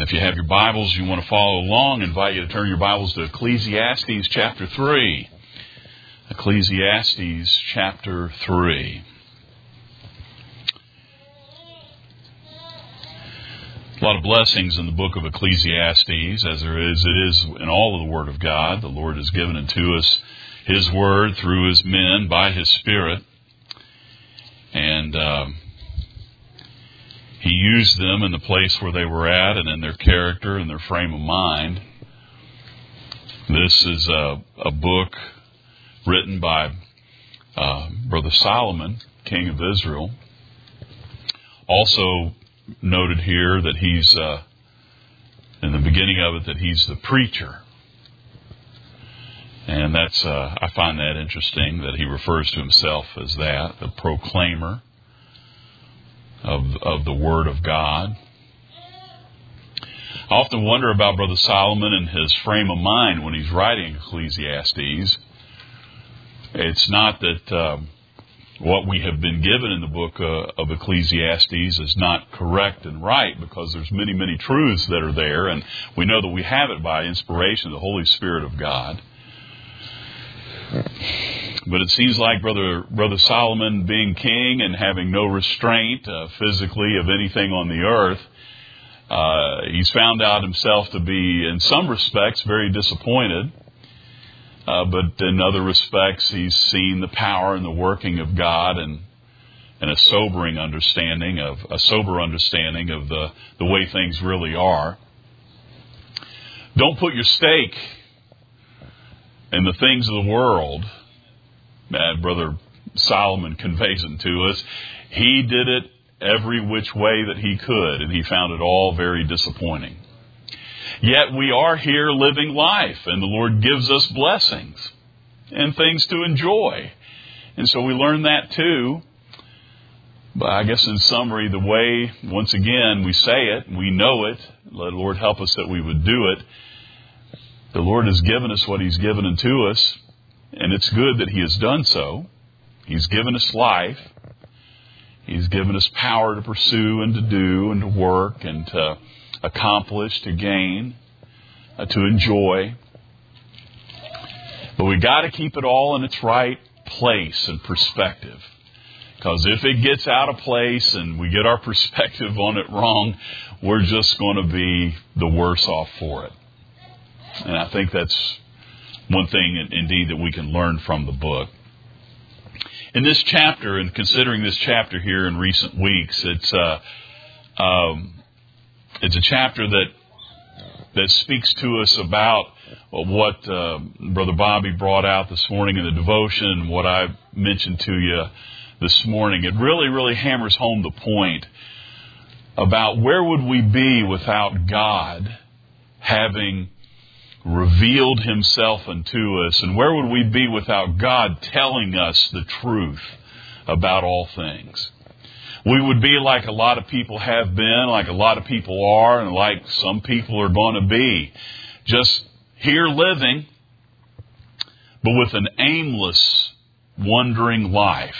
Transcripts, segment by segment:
If you have your Bibles, you want to follow along, I invite you to turn your Bibles to Ecclesiastes chapter 3. Ecclesiastes chapter 3. A lot of blessings in the book of Ecclesiastes, as it is in all of the Word of God. The Lord has given unto us His Word through His men by His Spirit. And He used them in the place where they were at and in their character and their frame of mind. This is a book written by Brother Solomon, King of Israel. Also noted here that he's, in the beginning of it, that he's the preacher. And that's, I find that interesting that he refers to himself as that, the proclaimer of the Word of God. I often wonder about Brother Solomon and his frame of mind when he's writing Ecclesiastes. It's not that what we have been given in the book of Ecclesiastes is not correct and right, because there's many, many truths that are there, and we know that we have it by inspiration of the Holy Spirit of God. But it seems like Brother Solomon, being king and having no restraint physically of anything on the earth, he's found out himself to be, in some respects, very disappointed. But in other respects, he's seen the power and the working of God and a sober understanding of the way things really are. Don't put your stake in the things of the world. Brother Solomon conveys it to us. He did it every which way that he could, and he found it all very disappointing. Yet we are here living life, and the Lord gives us blessings and things to enjoy. And so we learn that too. But I guess in summary, the way, once again, we say it, we know it, let the Lord help us that we would do it. The Lord has given us what He's given unto us, and it's good that He has done so. He's given us life. He's given us power to pursue and to do and to work and to accomplish, to gain, to enjoy. But we got to keep it all in its right place and perspective. Because if it gets out of place and we get our perspective on it wrong, we're just going to be the worse off for it. And I think that's one thing, indeed, that we can learn from the book. In this chapter, and considering this chapter here in recent weeks, it's a chapter that speaks to us about what Brother Bobby brought out this morning in the devotion, and what I mentioned to you this morning. It really, really hammers home the point about where would we be without God having revealed Himself unto us, and where would we be without God telling us the truth about all things? We would be like a lot of people have been, like a lot of people are, and like some people are going to be. Just here living, but with an aimless, wandering life.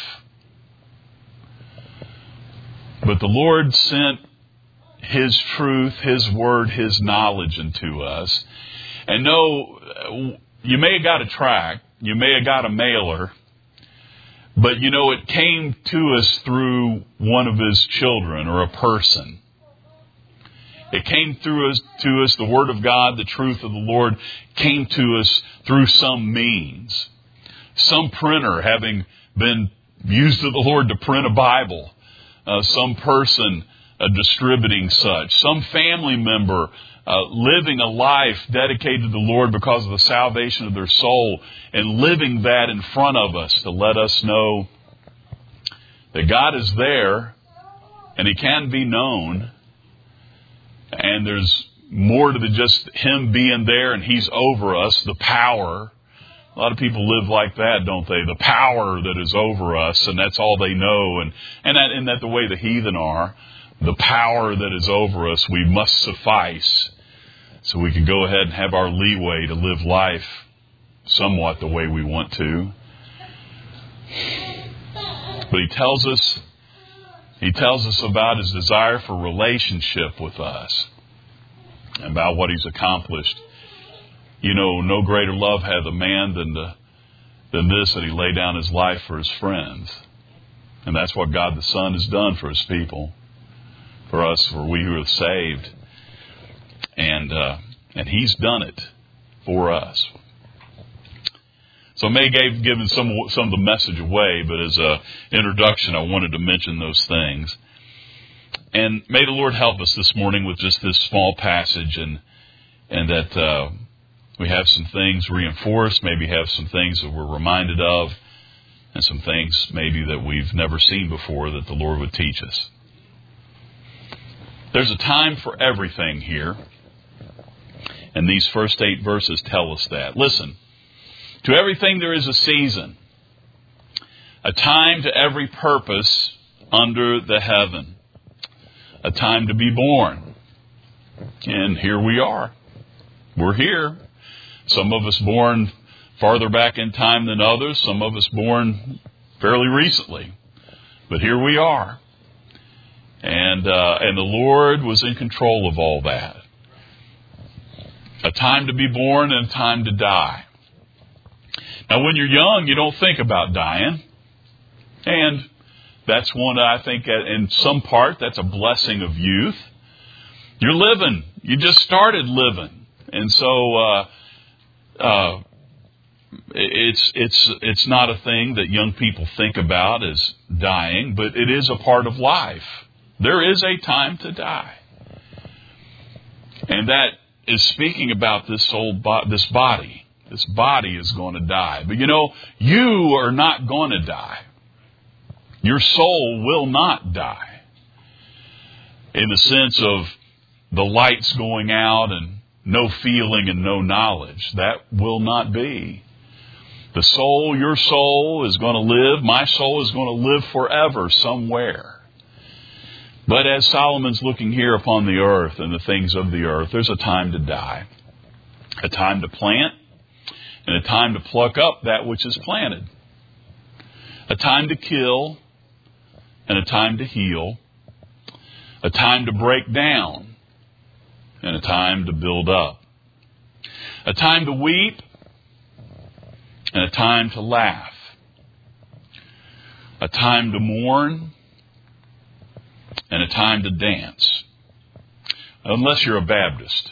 But the Lord sent His truth, His word, His knowledge into us. And no, you may have got a tract, you may have got a mailer, but you know, it came to us through one of His children or a person. It came through us to us, the Word of God, the truth of the Lord came to us through some means. Some printer having been used of the Lord to print a Bible. Some person distributing such. Some family member living a life dedicated to the Lord because of the salvation of their soul, and living that in front of us to let us know that God is there and He can be known, and there's more to just Him being there and He's over us, the power. A lot of people live like that, don't they? The power that is over us, and that's all they know, and that the way the heathen are. The power that is over us, we must suffice. So we can go ahead and have our leeway to live life somewhat the way we want to. But He tells us about His desire for relationship with us. about what He's accomplished. You know, no greater love hath a man than this, that He lay down His life for His friends. And that's what God the Son has done for His people, for us, for we who are saved. And He's done it for us. So I may have given some of the message away, but as an introduction, I wanted to mention those things. And may the Lord help us this morning with just this small passage, and that we have some things reinforced, maybe have some things that we're reminded of, and some things maybe that we've never seen before that the Lord would teach us. There's a time for everything here, and these first 8 verses tell us that. Listen, to everything there is a season, a time to every purpose under the heaven, a time to be born. And here we are. We're here. Some of us born farther back in time than others. Some of us born fairly recently. But here we are. And the Lord was in control of all that. A time to be born and a time to die. Now, when you're young, you don't think about dying. And that's one, I think, in some part, that's a blessing of youth. You're living. You just started living. And so it's not a thing that young people think about as dying, but it is a part of life. There is a time to die. And that is speaking about this body. This body is going to die. But you know, you are not going to die. Your soul will not die. In the sense of the lights going out and no feeling and no knowledge. That will not be. The soul, your soul is going to live. My soul is going to live forever somewhere. But as Solomon's looking here upon the earth and the things of the earth, there's a time to die. A time to plant and a time to pluck up that which is planted. A time to kill and a time to heal. A time to break down and a time to build up. A time to weep and a time to laugh. A time to mourn and a time to dance. Unless you're a Baptist.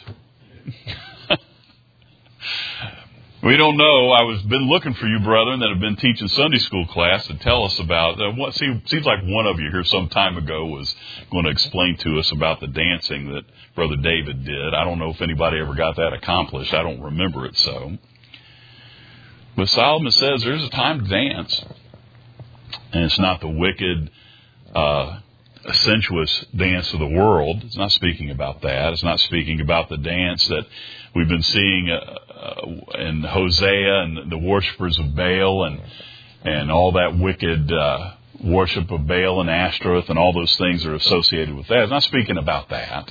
We don't know. I've been looking for you, brethren, that have been teaching Sunday school class to tell us about what seems like one of you here some time ago was going to explain to us about the dancing that Brother David did. I don't know if anybody ever got that accomplished. I don't remember it so. But Solomon says there's a time to dance. And it's not the wicked, sensuous dance of the world. It's not speaking about that. It's not speaking about the dance that we've been seeing in Hosea and the worshipers of Baal and all that wicked worship of Baal and Ashtoreth and all those things that are associated with that. It's not speaking about that.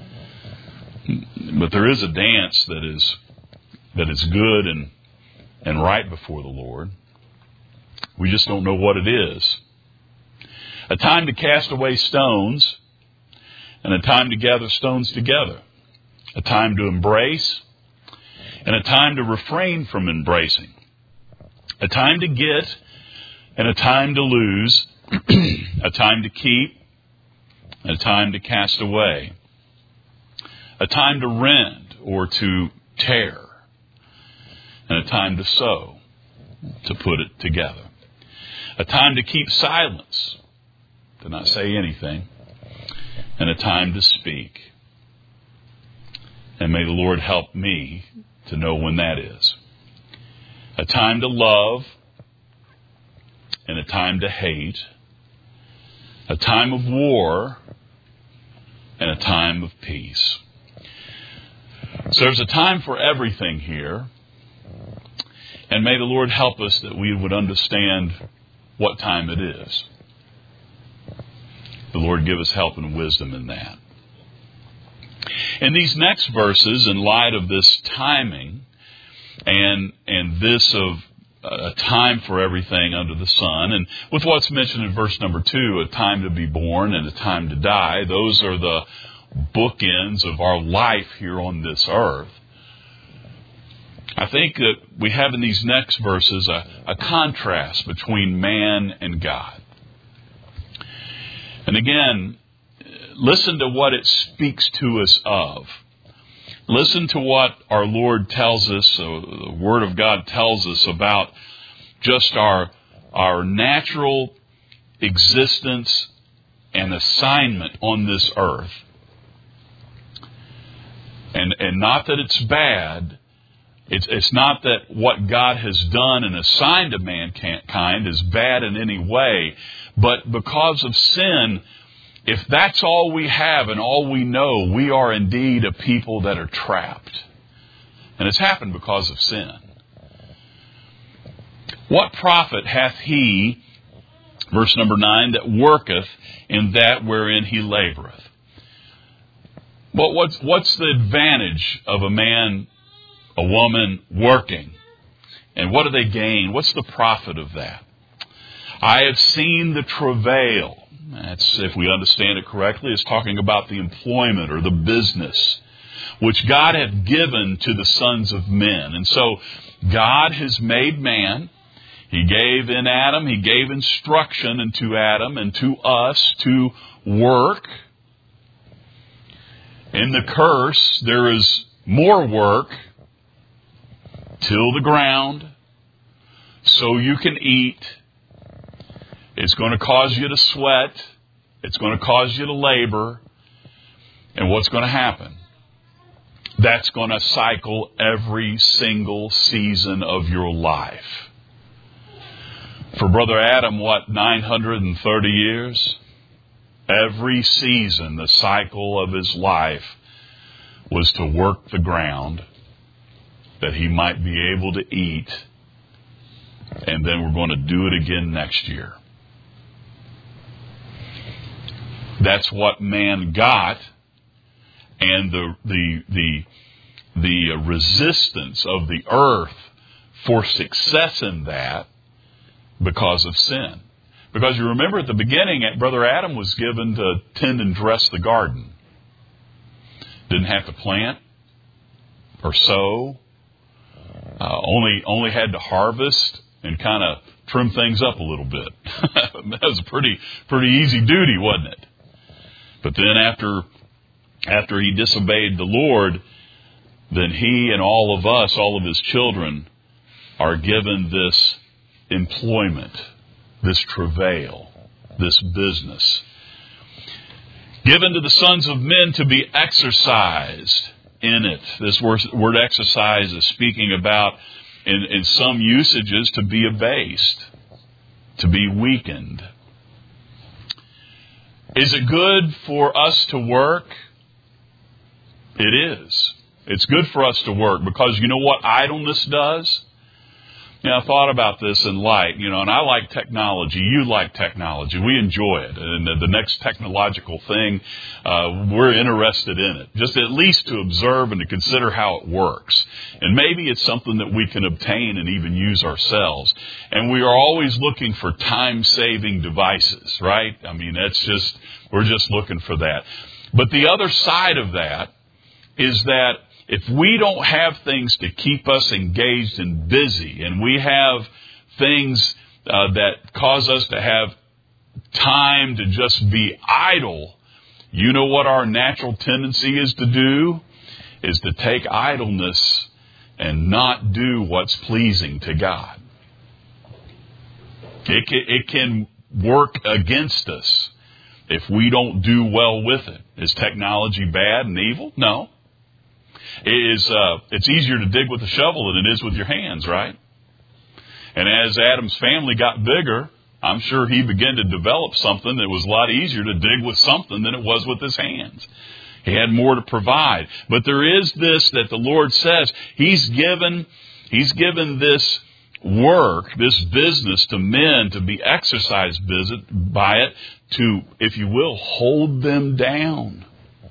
But there is a dance that is good and right before the Lord. We just don't know what it is. A time to cast away stones and a time to gather stones together. A time to embrace and a time to refrain from embracing. A time to get and a time to lose. A time to keep and a time to cast away. A time to rend or to tear. And a time to sow, to put it together. A time to keep silence, to not say anything. And a time to speak. And may the Lord help me to know when that is. A time to love and a time to hate. A time of war and a time of peace. So there's a time for everything here. And may the Lord help us that we would understand what time it is. The Lord give us help and wisdom in that. In these next verses, in light of this timing and this of a time for everything under the sun, and with what's mentioned in verse number 2, a time to be born and a time to die, those are the bookends of our life here on this earth, I think that we have in these next verses a contrast between man and God. And again, listen to what it speaks to us of. Listen to what our Lord tells us, the Word of God tells us about just our natural existence and assignment on this earth. And not that it's bad. It's not that what God has done and assigned to mankind is bad in any way. But because of sin, if that's all we have and all we know, we are indeed a people that are trapped. And it's happened because of sin. What profit hath he, verse number 9, that worketh in that wherein he laboreth? Well, what's the advantage of a man, a woman working? And what do they gain? What's the profit of that? I have seen the travail. That's, if we understand it correctly, it's talking about the employment or the business which God hath given to the sons of men. And so God has made man. He gave in Adam, He gave instruction unto Adam and to us to work. In the curse, there is more work. Till the ground, so you can eat. It's going to cause you to sweat. It's going to cause you to labor. And what's going to happen? That's going to cycle every single season of your life. For Brother Adam, 930 years? Every season, the cycle of his life was to work the ground that he might be able to eat. And then we're going to do it again next year. That's what man got, and the resistance of the earth for success in that because of sin. Because you remember at the beginning, Brother Adam was given to tend and dress the garden. Didn't have to plant or sow. Only had to harvest and kind of trim things up a little bit. That was a pretty easy duty, wasn't it? But then after he disobeyed the Lord, then he and all of us, all of his children, are given this employment, this travail, this business. Given to the sons of men to be exercised in it. This word exercise is speaking about, in some usages, to be abased, to be weakened. Is it good for us to work? It is. It's good for us to work because you know what idleness does? I thought about this in light, and I like technology. You like technology. We enjoy it. And the next technological thing, we're interested in it. Just at least to observe and to consider how it works. And maybe it's something that we can obtain and even use ourselves. And we are always looking for time-saving devices, right? We're just looking for that. But the other side of that is that if we don't have things to keep us engaged and busy, and we have things that cause us to have time to just be idle, you know what our natural tendency is to do? Is to take idleness and not do what's pleasing to God. It can work against us if we don't do well with it. Is technology bad and evil? No. It's easier to dig with a shovel than it is with your hands, right? And as Adam's family got bigger, I'm sure he began to develop something that was a lot easier to dig with something than it was with his hands. He had more to provide. But there is this that the Lord says, He's given this work, this business to men to be exercised by it to, if you will, hold them down.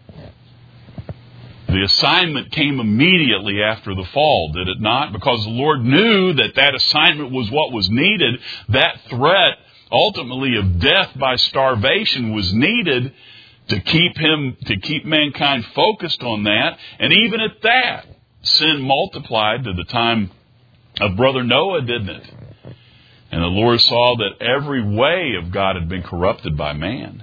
The assignment came immediately after the fall, did it not? Because the Lord knew that assignment was what was needed. That threat, ultimately, of death by starvation was needed to keep mankind focused on that. And even at that, sin multiplied to the time of Brother Noah, didn't it? And the Lord saw that every way of God had been corrupted by man.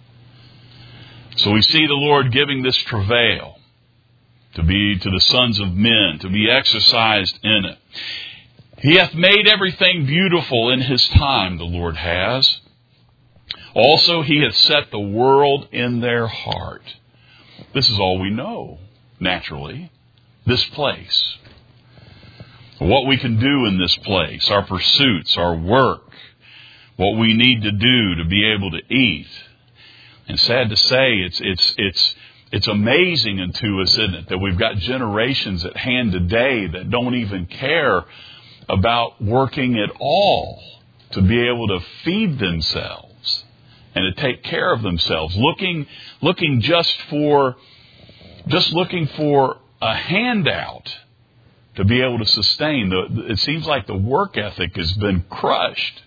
So we see the Lord giving this travail to be to the sons of men, to be exercised in it. He hath made everything beautiful in His time, the Lord has. Also, He hath set the world in their heart. This is all we know, naturally. This place. What we can do in this place, our pursuits, our work, what we need to do to be able to eat. And sad to say, it's amazing unto us, isn't it, that we've got generations at hand today that don't even care about working at all to be able to feed themselves and to take care of themselves, looking just looking for a handout to be able to sustain. It seems like the work ethic has been crushed.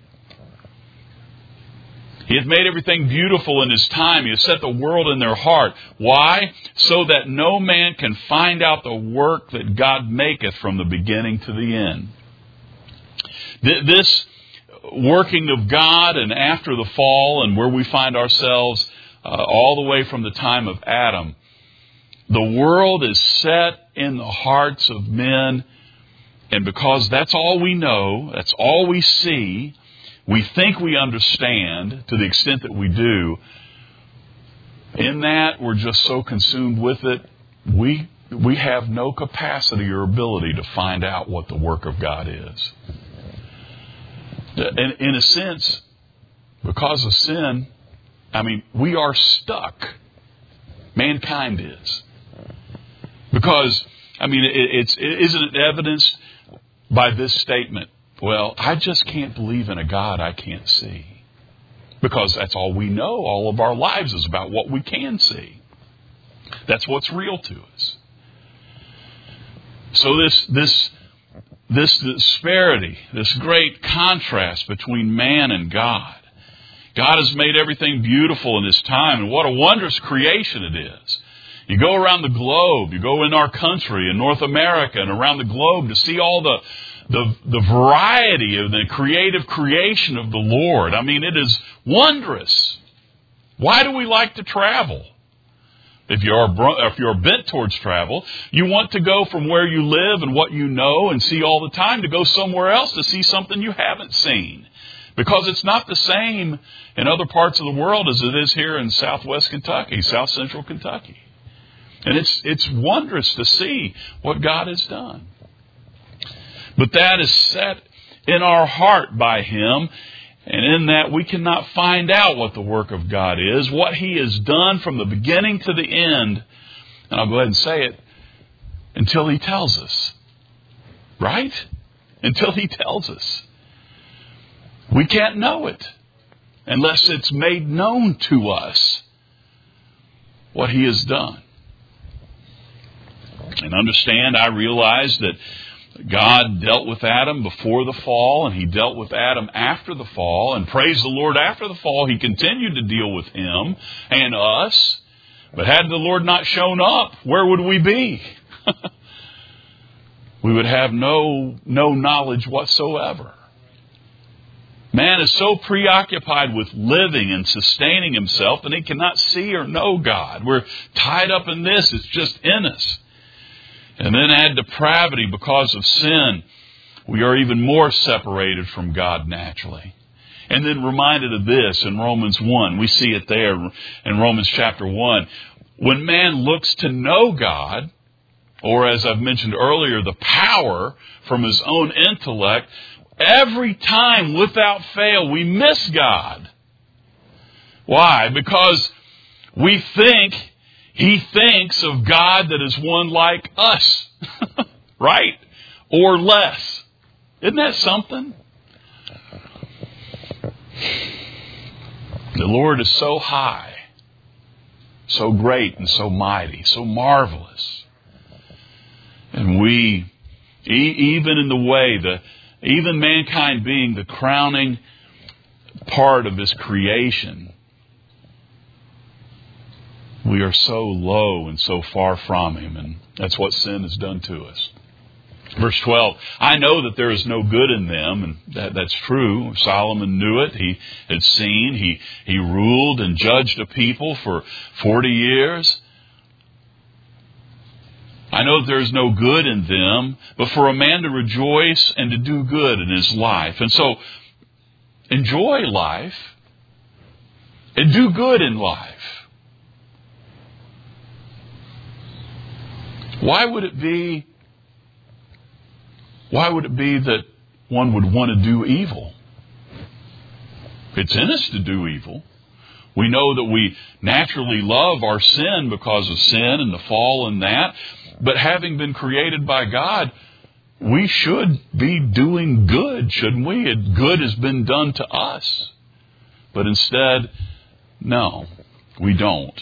He hath made everything beautiful in His time. He has set the world in their heart. Why? So that no man can find out the work that God maketh from the beginning to the end. This working of God, and after the fall and where we find ourselves all the way from the time of Adam, the world is set in the hearts of men, and because that's all we know, that's all we see, we think we understand to the extent that we do. In that, we're just so consumed with it, we have no capacity or ability to find out what the work of God is. In a sense, because of sin, we are stuck. Mankind is. Because, isn't it evidenced by this statement? Well, I just can't believe in a God I can't see. Because that's all we know. All of our lives is about what we can see. That's what's real to us. So this disparity, this great contrast between man and God. God has made everything beautiful in His time, and what a wondrous creation it is. You go around the globe, you go in our country, in North America, and around the globe to see all the variety of the creative creation of the Lord. It is wondrous. Why do we like to travel? If you're bent towards travel, you want to go from where you live and what you know and see all the time to go somewhere else to see something you haven't seen. Because it's not the same in other parts of the world as it is here in southwest Kentucky, south central Kentucky. And it's wondrous to see what God has done. But that is set in our heart by Him. And in that we cannot find out what the work of God is, what He has done from the beginning to the end. And I'll go ahead and say it, until He tells us. Right? Until He tells us. We can't know it unless it's made known to us what He has done. And understand, I realize that God dealt with Adam before the fall, and He dealt with Adam after the fall. And praise the Lord, after the fall, He continued to deal with him and us. But had the Lord not shown up, where would we be? We would have no knowledge whatsoever. Man is so preoccupied with living and sustaining himself that he cannot see or know God. We're tied up in this. It's just in us. And then add depravity because of sin. We are even more separated from God naturally. And then reminded of this in Romans 1. We see it there in Romans chapter 1. When man looks to know God, or as I've mentioned earlier, the power from his own intellect, every time without fail we miss God. Why? Because we think He thinks of God that is one like us, right? Or less. Isn't that something? The Lord is so high, so great and so mighty, so marvelous. And we, even in the way, even mankind being the crowning part of His creation, We are so low and so far from Him, and that's what sin has done to us. Verse 12, I know that there is no good in them, and that's true. Solomon knew it. He had seen. He ruled and judged a people for 40 years. I know that there is no good in them, but for a man to rejoice and to do good in his life. And so, enjoy life and do good in life. Why would it be that one would want to do evil? It's in us to do evil. We know that we naturally love our sin because of sin and the fall and that. But having been created by God, we should be doing good, shouldn't we? Good has been done to us. But instead, no, we don't.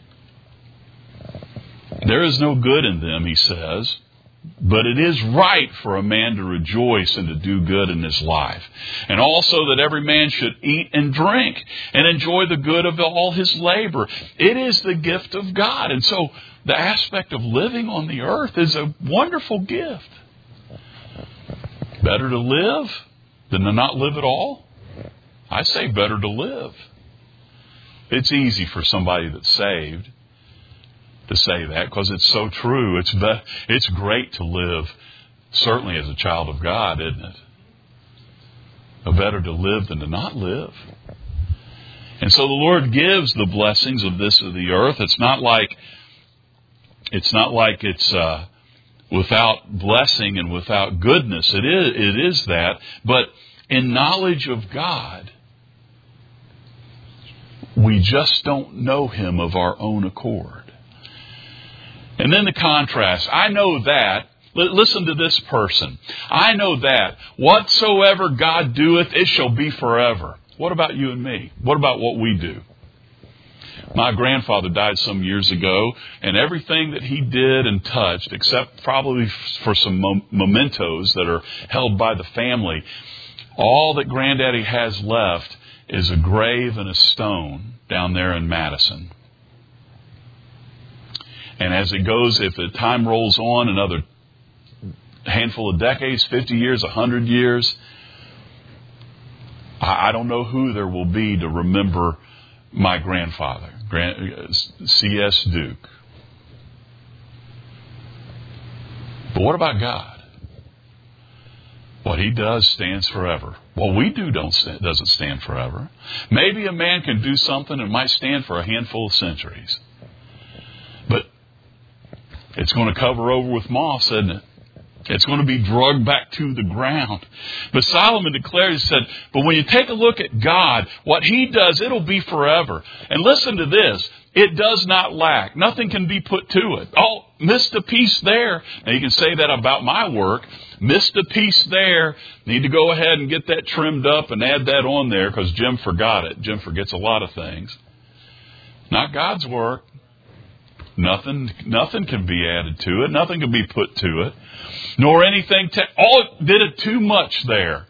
There is no good in them, he says, but it is right for a man to rejoice and to do good in his life. And also that every man should eat and drink and enjoy the good of all his labor. It is the gift of God. And so the aspect of living on the earth is a wonderful gift. Better to live than to not live at all? I say better to live. It's easy for somebody that's saved to say that because it's so true. It's great to live, certainly as a child of God, isn't it? But better to live than to not live. And so the Lord gives the blessings of this of the earth. It's not like it's without blessing and without goodness. It is that, but in knowledge of God, we just don't know Him of our own accord. And then the contrast. I know that. Listen to this person. I know that whatsoever God doeth, it shall be forever. What about you and me? What about what we do? My grandfather died some years ago, and everything that he did and touched, except probably for some mementos that are held by the family, all that Granddaddy has left is a grave and a stone down there in Madison. And as it goes, if the time rolls on another handful of decades, 50 years, 100 years, I don't know who there will be to remember my grandfather, C.S. Duke. But what about God? What He does stands forever. What we do doesn't stand forever. Maybe a man can do something that might stand for a handful of centuries. But it's going to cover over with moss, isn't it? It's going to be dragged back to the ground. But Solomon declares, he said, but when you take a look at God, what He does, it'll be forever. And listen to this. It does not lack. Nothing can be put to it. Oh, missed a piece there. Now you can say that about my work. Missed a piece there. Need to go ahead and get that trimmed up and add that on there because Jim forgot it. Jim forgets a lot of things. Not God's work. Nothing can be added to it. Nothing can be put to it. Nor anything. Did it too much there.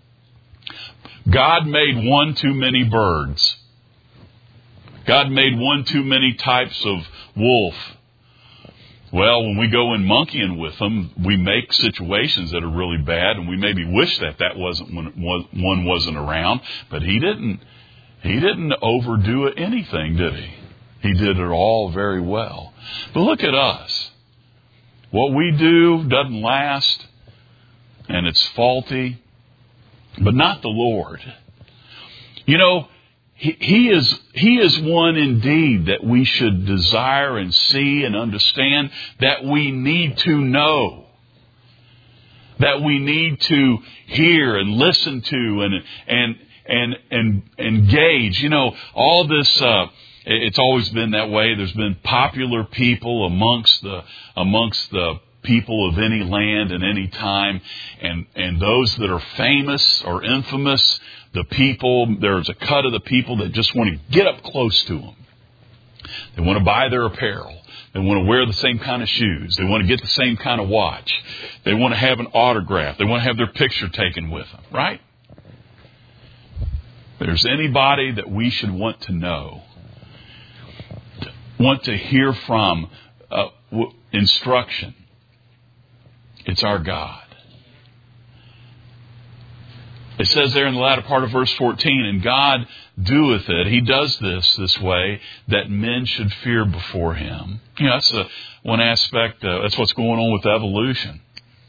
God made one too many birds. God made one too many types of wolf. Well, when we go in monkeying with them, we make situations that are really bad, and we maybe wish that wasn't when one wasn't around. But He didn't overdo anything, did He? He did it all very well. But look at us. What we do doesn't last, and it's faulty, but not the Lord. You know, He is one indeed that we should desire and see and understand, that we need to know, that we need to hear and listen to and engage. You know, all this. It's always been that way. There's been popular people amongst the people of any land and any time, and those that are famous or infamous, there's a cut of the people that just want to get up close to them. They want to buy their apparel. They want to wear the same kind of shoes. They want to get the same kind of watch. They want to have an autograph. They want to have their picture taken with them, right? If there's anybody that we should want to know, want to hear from instruction, it's our God. It says there in the latter part of verse 14, and God doeth it. He does this way, that men should fear before Him. That's one aspect. That's what's going on with evolution.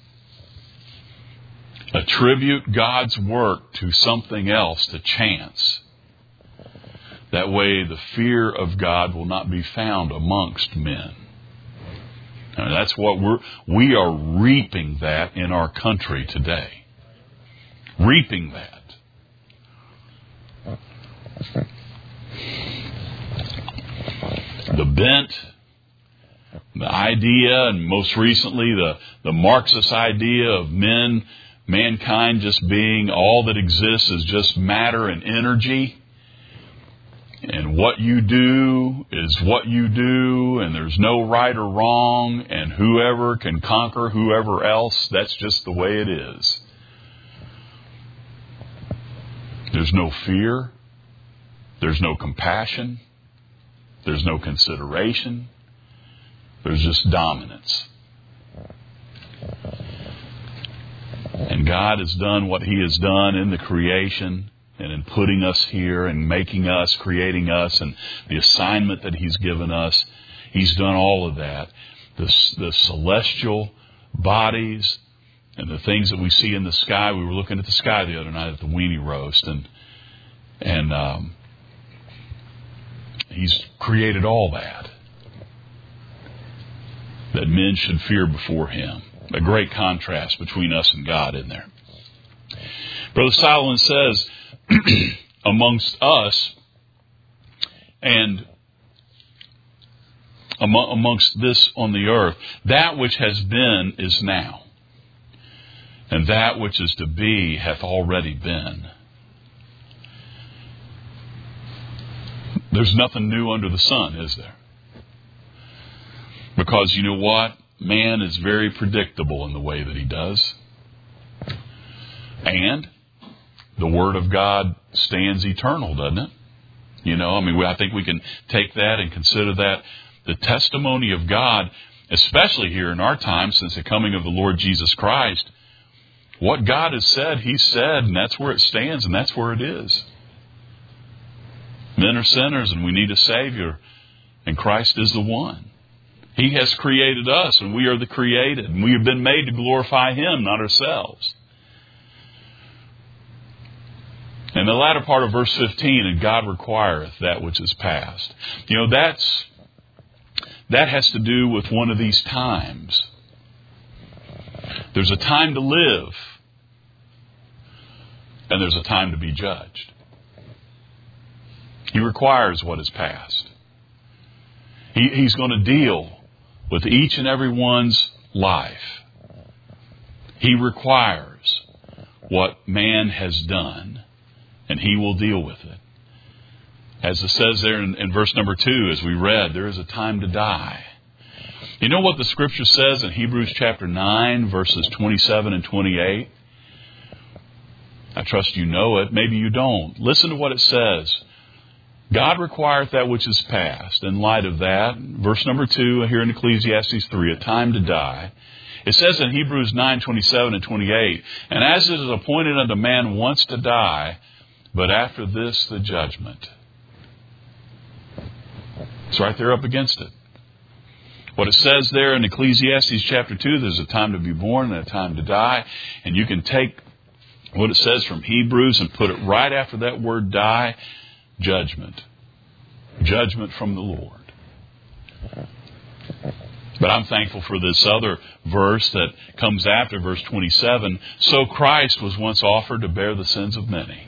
Attribute God's work to something else, to chance. That way the fear of God will not be found amongst men. And that's what we are reaping that in our country today. Reaping that. The bent, the idea, and most recently the Marxist idea of mankind just being all that exists is just matter and energy. And what you do is what you do, and there's no right or wrong, and whoever can conquer whoever else, that's just the way it is. There's no fear. There's no compassion. There's no consideration. There's just dominance. And God has done what He has done in the creation and in putting us here and making us, creating us, and the assignment that He's given us. He's done all of that. The celestial bodies and the things that we see in the sky. We were looking at the sky the other night at the weenie roast, and He's created all that men should fear before Him. A great contrast between us and God in there. Brother Solomon says, amongst us and amongst this on the earth, that which has been is now, and that which is to be hath already been. There's nothing new under the sun, is there? Because you know what? Man is very predictable in the way that he does. And the Word of God stands eternal, doesn't it? I think we can take that and consider that the testimony of God, especially here in our time since the coming of the Lord Jesus Christ. What God has said, He said, and that's where it stands, and that's where it is. Men are sinners, and we need a Savior, and Christ is the one. He has created us, and we are the created, and we have been made to glorify Him, not ourselves. In the latter part of verse 15, and God requireth that which is past. That has to do with one of these times. There's a time to live, and there's a time to be judged. He requires what is past. He's going to deal with each and every one's life. He requires what man has done, and He will deal with it. As it says there in verse number 2, as we read, there is a time to die. You know what the Scripture says in Hebrews chapter 9, verses 27 and 28? I trust you know it. Maybe you don't. Listen to what it says. God requireth that which is past. In light of that, verse number 2 here in Ecclesiastes 3, a time to die. It says in Hebrews 9, 27 and 28, and as it is appointed unto man once to die, but after this the judgment. It's right there up against it. What it says there in Ecclesiastes chapter 2, there's a time to be born and a time to die. And you can take what it says from Hebrews and put it right after that word die, judgment. Judgment from the Lord. But I'm thankful for this other verse that comes after verse 27. So Christ was once offered to bear the sins of many.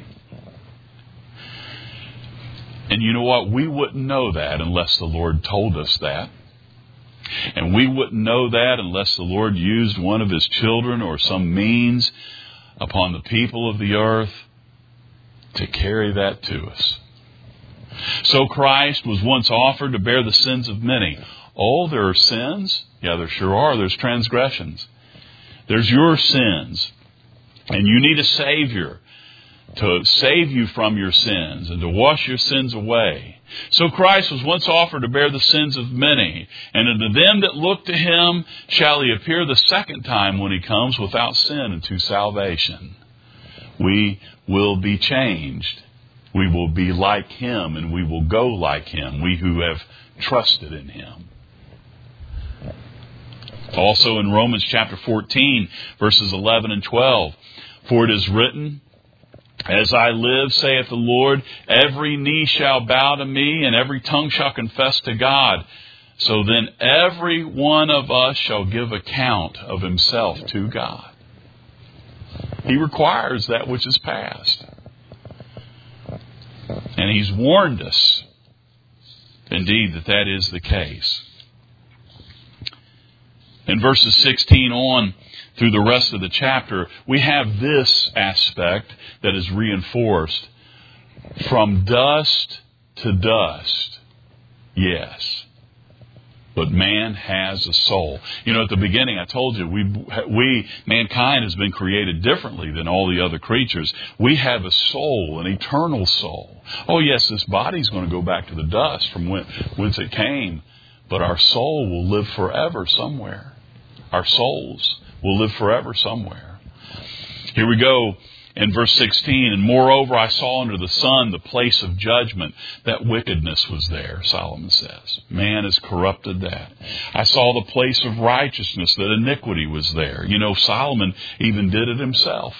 And you know what? We wouldn't know that unless the Lord told us that. And we wouldn't know that unless the Lord used one of His children or some means upon the people of the earth to carry that to us. So Christ was once offered to bear the sins of many. Oh, there are sins? Yeah, there sure are. There's transgressions. There's your sins. And you need a Savior to save you from your sins and to wash your sins away. So Christ was once offered to bear the sins of many, and unto them that look to Him shall He appear the second time when He comes without sin unto salvation. We will be changed. We will be like Him, and we will go like Him, we who have trusted in Him. Also in Romans chapter 14, verses 11 and 12, for it is written, As I live, saith the Lord, every knee shall bow to me, and every tongue shall confess to God. So then every one of us shall give account of himself to God. He requires that which is past. And He's warned us, indeed, that is the case. In verses 16 on through the rest of the chapter, we have this aspect that is reinforced. From dust to dust, yes. But man has a soul. You know, at the beginning I told you, mankind has been created differently than all the other creatures. We have a soul, an eternal soul. Oh yes, this body's going to go back to the dust from whence it came. But our soul will live forever somewhere. Our souls will live forever somewhere. Here we go in verse 16. And moreover, I saw under the sun the place of judgment. That wickedness was there, Solomon says. Man has corrupted that. I saw the place of righteousness, that iniquity was there. You know, Solomon even did it himself.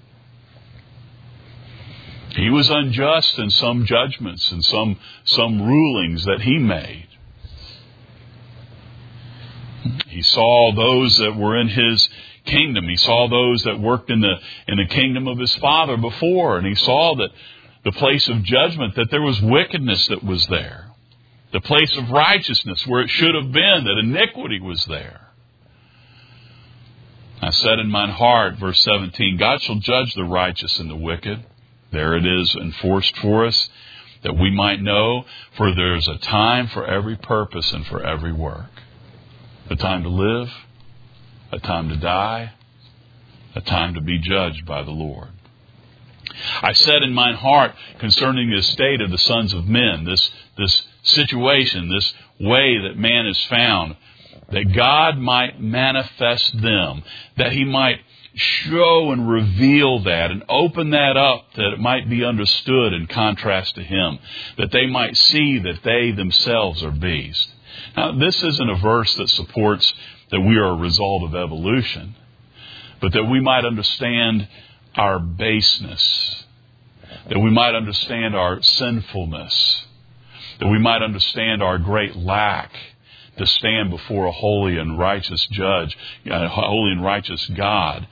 He was unjust in some judgments and some rulings that he made. He saw those that were in his kingdom. He saw those that worked in the kingdom of his father before. And he saw that the place of judgment, that there was wickedness that was there. The place of righteousness where it should have been, that iniquity was there. I said in mine heart, verse 17, God shall judge the righteous and the wicked. There it is enforced for us, that we might know, for there's a time for every purpose and for every work. A time to live, a time to die, a time to be judged by the Lord. I said in mine heart concerning the estate of the sons of men, this situation, this way that man is found, that God might manifest them, that He might show and reveal that and open that up, that it might be understood in contrast to Him, that they might see that they themselves are beasts. Now, this isn't a verse that supports that we are a result of evolution, but that we might understand our baseness, that we might understand our sinfulness, that we might understand our great lack to stand before a holy and righteous judge, a holy and righteous God.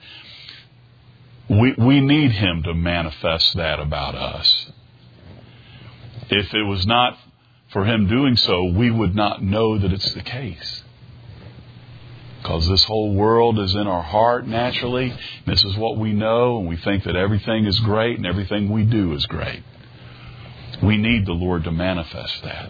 We need Him to manifest that about us. If it was not for Him doing so, we would not know that it's the case. Because this whole world is in our heart naturally. This is what we know, and we think that everything is great and everything we do is great. We need the Lord to manifest that.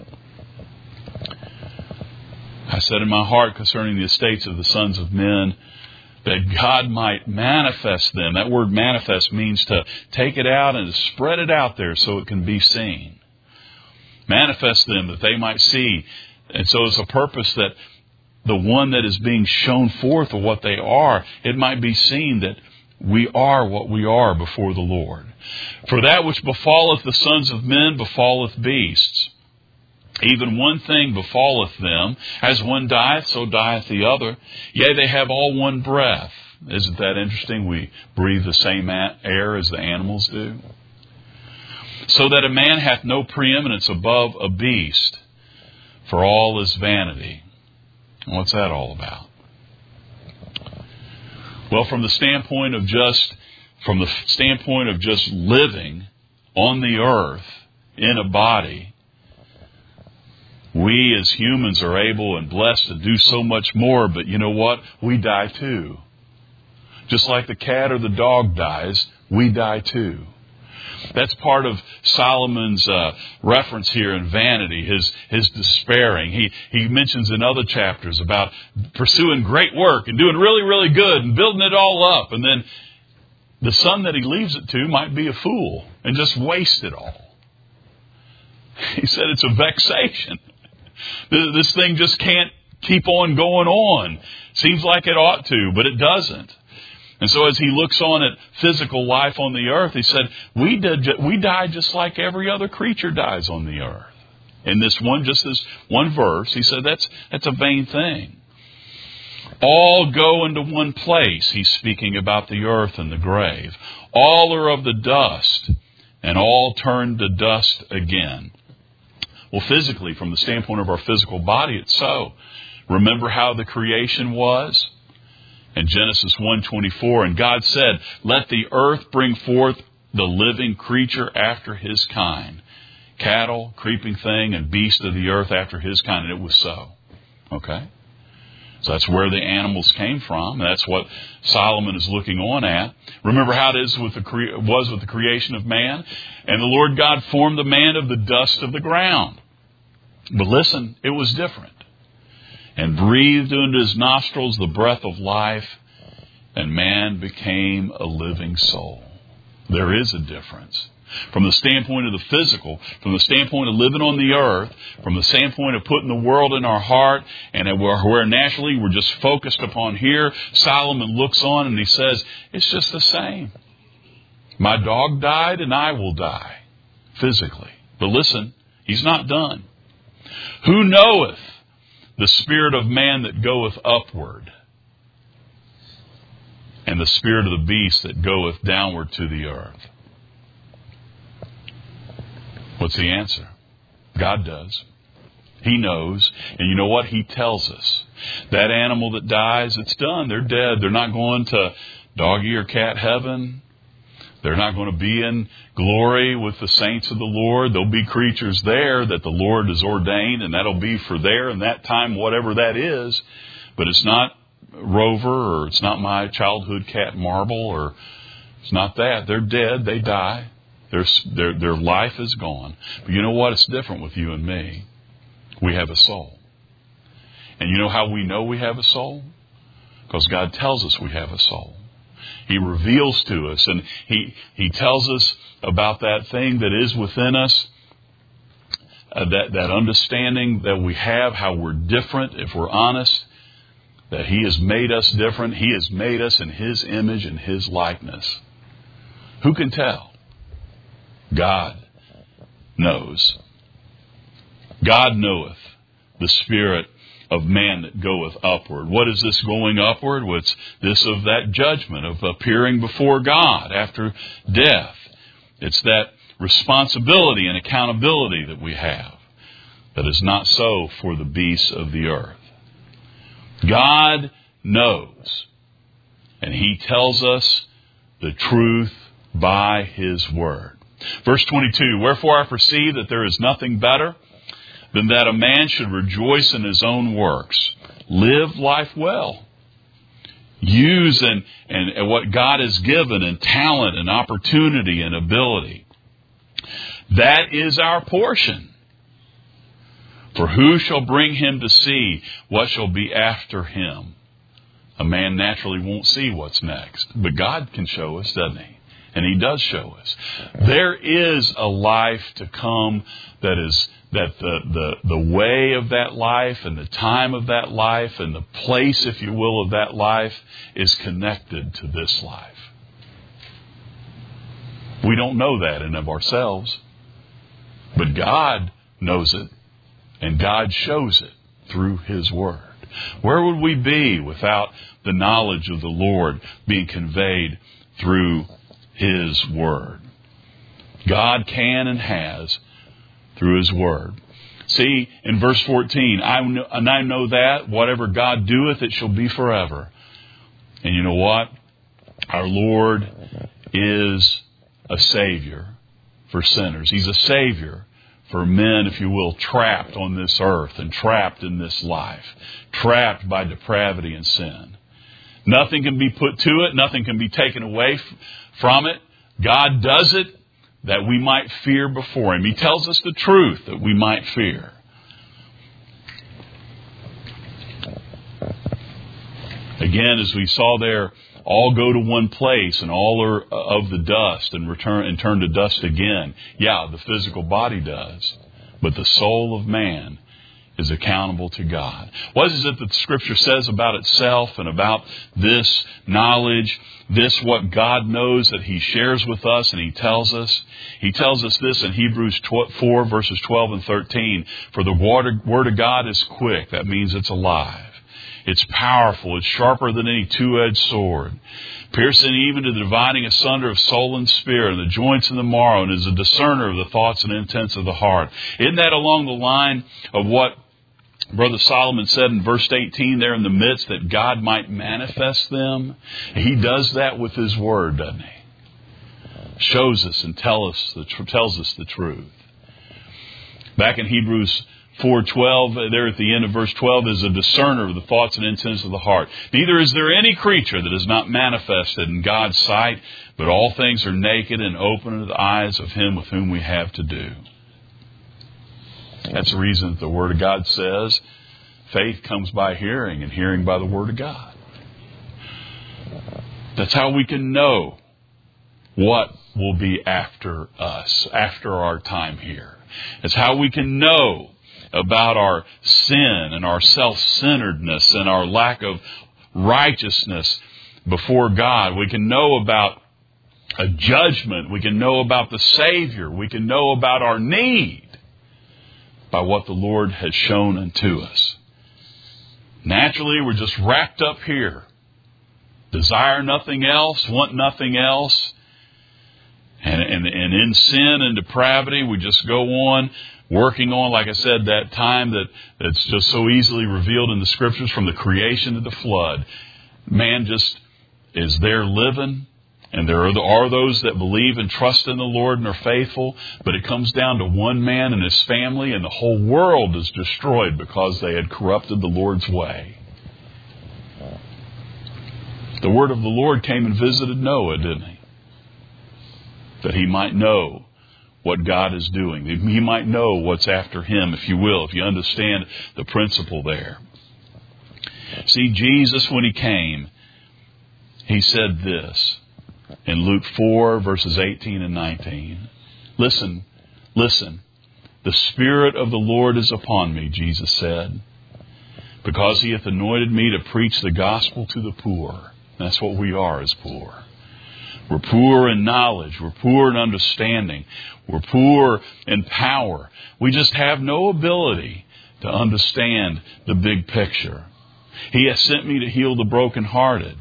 I said in my heart concerning the estates of the sons of men, that God might manifest them. That word manifest means to take it out and to spread it out there so it can be seen. Manifest them that they might see. And so it's a purpose that the one that is being shown forth of what they are, it might be seen that we are what we are before the Lord. For that which befalleth the sons of men befalleth beasts. Even one thing befalleth them, as one dieth, so dieth the other. Yea, they have all one breath. Isn't that interesting? We breathe the same air as the animals do. So that a man hath no preeminence above a beast, for all is vanity. What's that all about? Well, from the standpoint of just living on the earth in a body, we as humans are able and blessed to do so much more, but you know what? We die too. Just like the cat or the dog dies, we die too. That's part of Solomon's reference here in vanity, his despairing. He mentions in other chapters about pursuing great work and doing really, really good and building it all up. And then the son that he leaves it to might be a fool and just waste it all. He said it's a vexation. This thing just can't keep on going on. Seems like it ought to, but it doesn't. And so as he looks on at physical life on the earth, he said, we die just like every other creature dies on the earth. In this one verse, he said that's a vain thing. All go into one place. He's speaking about the earth and the grave. All are of the dust, and all turn to dust again. Well, physically, from the standpoint of our physical body, it's so. Remember how the creation was? In Genesis 1:24, and God said, let the earth bring forth the living creature after his kind. Cattle, creeping thing, and beast of the earth after his kind. And it was so. Okay? So that's where the animals came from. That's what Solomon is looking on at. Remember how it was with the creation of man? And the Lord God formed the man of the dust of the ground. But listen, it was different. And breathed into his nostrils the breath of life, and man became a living soul. There is a difference. From the standpoint of the physical, from the standpoint of living on the earth, from the standpoint of putting the world in our heart, and where naturally we're just focused upon here, Solomon looks on and he says, it's just the same. My dog died and I will die, physically. But listen, he's not done. Who knoweth the spirit of man that goeth upward, and the spirit of the beast that goeth downward to the earth? What's the answer? God does. He knows. And you know what? He tells us. That animal that dies, it's done. They're dead. They're not going to doggy or cat heaven. They're not going to be in glory with the saints of the Lord. There'll be creatures there that the Lord has ordained, and that'll be for there and that time, whatever that is. But it's not Rover, or it's not my childhood cat Marble, or it's not that. They're dead. They die. Their life is gone. But you know what? It's different with you and me. We have a soul. And you know how we know we have a soul? Because God tells us we have a soul. He reveals to us, and He tells us about that thing that is within us, that understanding that we have, how we're different, if we're honest, that He has made us different. He has made us in His image and His likeness. Who can tell? God knows. God knoweth the spirit of man that goeth upward. What is this going upward? What's this of that judgment, of appearing before God after death? It's that responsibility and accountability that we have. That is not so for the beasts of the earth. God knows. And He tells us the truth by His word. Verse 22, wherefore I perceive that there is nothing better than that a man should rejoice in his own works. Live life well. Use and what God has given, and talent and opportunity and ability. That is our portion. For who shall bring him to see what shall be after him? A man naturally won't see what's next, but God can show us, doesn't He? And He does show us. There is a life to come that the way of that life and the time of that life and the place, if you will, of that life is connected to this life. We don't know that in of ourselves, but God knows it, and God shows it through His Word. Where would we be without the knowledge of the Lord being conveyed through His Word? God can and has through His Word. See, in verse 14, I know that whatever God doeth, it shall be forever. And you know what? Our Lord is a Savior for sinners. He's a Savior for men, if you will, trapped on this earth and trapped in this life, trapped by depravity and sin. Nothing can be put to it. Nothing can be taken away from it. God does it that we might fear before Him. He tells us the truth that we might fear. Again, as we saw there, all go to one place and all are of the dust and turn to dust again. Yeah, the physical body does, but the soul of man is accountable to God. What is it that the Scripture says about itself and about this knowledge, this what God knows that He shares with us and He tells us? He tells us this in Hebrews 4, verses 12 and 13. For the Word of God is quick. That means it's alive. It's powerful. It's sharper than any two-edged sword, piercing even to the dividing asunder of soul and spirit, and the joints and the marrow, and is a discerner of the thoughts and intents of the heart. Isn't that along the line of what Brother Solomon said in verse 18 there in the midst, that God might manifest them? He does that with His Word, doesn't He? Shows us and tells us the truth. Back in Hebrews 4:12, there at the end of verse 12, is a discerner of the thoughts and intents of the heart. Neither is there any creature that is not manifested in God's sight, but all things are naked and open to the eyes of Him with whom we have to do. That's the reason that the Word of God says faith comes by hearing, and hearing by the Word of God. That's how we can know what will be after us, after our time here. It's how we can know about our sin and our self-centeredness and our lack of righteousness before God. We can know about a judgment. We can know about the Savior. We can know about our need by what the Lord has shown unto us. Naturally, we're just wrapped up here. Desire nothing else, want nothing else. And in sin and depravity, we just go on working on, like I said, that time that's just so easily revealed in the Scriptures from the creation to the flood. Man just is there living, and there are those that believe and trust in the Lord and are faithful, but it comes down to one man and his family, and the whole world is destroyed because they had corrupted the Lord's way. The word of the Lord came and visited Noah, didn't he? That he might know what God is doing. He might know what's after him, if you will, if you understand the principle there. See, Jesus, when He came, He said this in Luke 4, verses 18 and 19. Listen. The Spirit of the Lord is upon me, Jesus said, because He hath anointed me to preach the gospel to the poor. That's what we are as poor. We're poor in knowledge. We're poor in understanding. We're poor in power. We just have no ability to understand the big picture. He has sent me to heal the brokenhearted.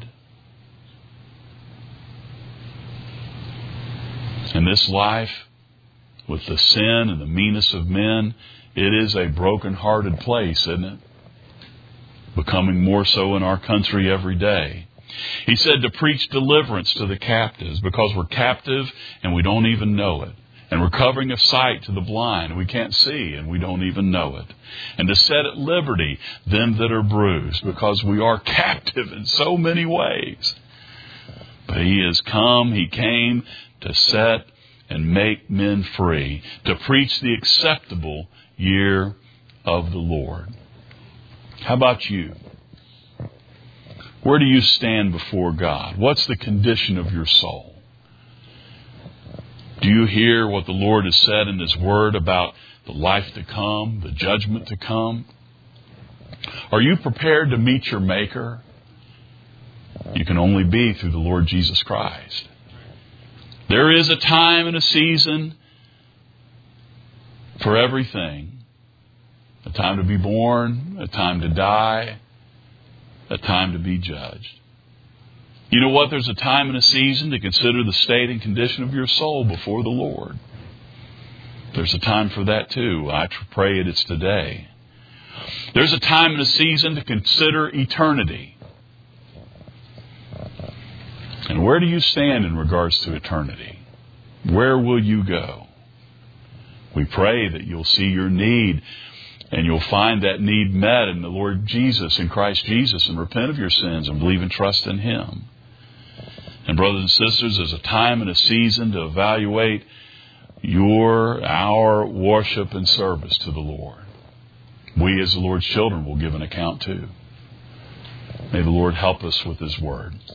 In this life, with the sin and the meanness of men, it is a brokenhearted place, isn't it? Becoming more so in our country every day. He said to preach deliverance to the captives, because we're captive and we don't even know it. And recovering of sight to the blind, we can't see and we don't even know it. And to set at liberty them that are bruised, because we are captive in so many ways. But He came to set and make men free, to preach the acceptable year of the Lord. How about you? Where do you stand before God? What's the condition of your soul? Do you hear what the Lord has said in His Word about the life to come, the judgment to come? Are you prepared to meet your Maker? You can only be through the Lord Jesus Christ. There is a time and a season for everything. A time to be born, a time to die, a time to be judged. You know what? There's a time and a season to consider the state and condition of your soul before the Lord. There's a time for that too. I pray it's today. There's a time and a season to consider eternity. And where do you stand in regards to eternity? Where will you go? We pray that you'll see your need and you'll find that need met in the Lord Jesus, in Christ Jesus, and repent of your sins and believe and trust in Him. And brothers and sisters, there's a time and a season to evaluate our worship and service to the Lord. We as the Lord's children will give an account too. May the Lord help us with His Word.